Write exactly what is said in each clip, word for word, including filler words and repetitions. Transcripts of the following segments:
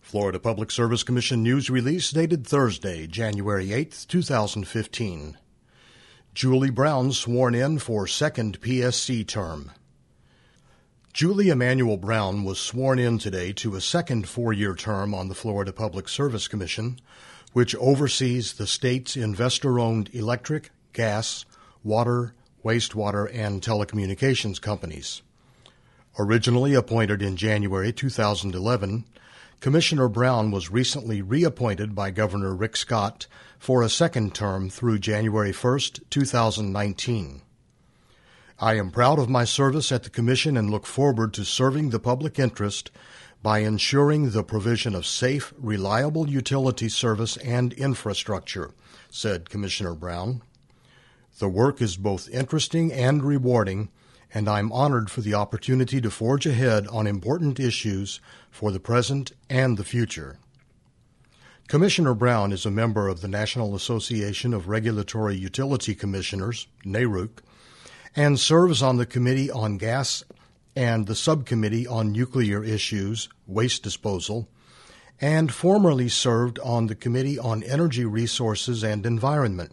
Florida Public Service Commission news release dated Thursday, January eighth, two thousand fifteen. Julie Brown sworn in for second P S C term. Julie Emanuel Brown was sworn in today to a second four-year term on the Florida Public Service Commission, which oversees the state's investor-owned electric, gas, water, wastewater, and telecommunications companies. Originally appointed in January two thousand eleven, Commissioner Brown was recently reappointed by Governor Rick Scott for a second term through January first, two thousand nineteen. I am proud of my service at the Commission and look forward to serving the public interest by ensuring the provision of safe, reliable utility service and infrastructure, said Commissioner Brown. The work is both interesting and rewarding, and I'm honored for the opportunity to forge ahead on important issues for the present and the future. Commissioner Brown is a member of the National Association of Regulatory Utility Commissioners, NARUC, and serves on the Committee on Gas and the Subcommittee on Nuclear Issues, Waste Disposal, and formerly served on the Committee on Energy Resources and Environment.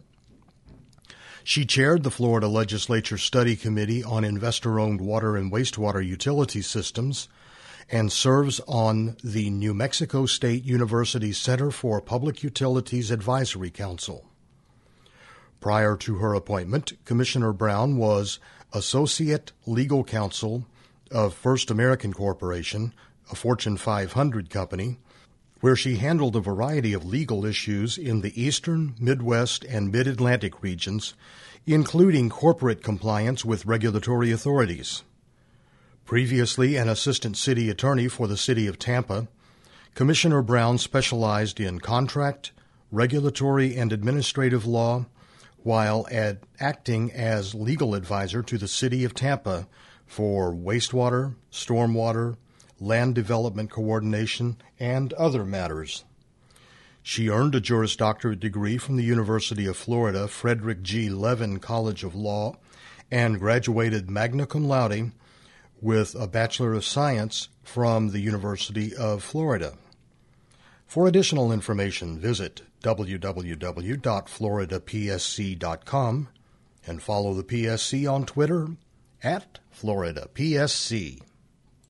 She chaired the Florida Legislature Study Committee on Investor-Owned Water and Wastewater Utility Systems and serves on the New Mexico State University Center for Public Utilities Advisory Council. Prior to her appointment, Commissioner Brown was Associate Legal Counsel of First American Corporation, a Fortune five hundred company, where she handled a variety of legal issues in the Eastern, Midwest, and Mid-Atlantic regions, including corporate compliance with regulatory authorities. Previously an assistant city attorney for the city of Tampa, Commissioner Brown specialized in contract, regulatory, and administrative law, while ad- acting as legal advisor to the city of Tampa for wastewater, stormwater, land development coordination, and other matters. She earned a Juris Doctorate degree from the University of Florida Frederick G. Levin College of Law and graduated magna cum laude with a Bachelor of Science from the University of Florida. For additional information, visit w w w dot florida p s c dot com and follow the P S C on Twitter at Florida P S C.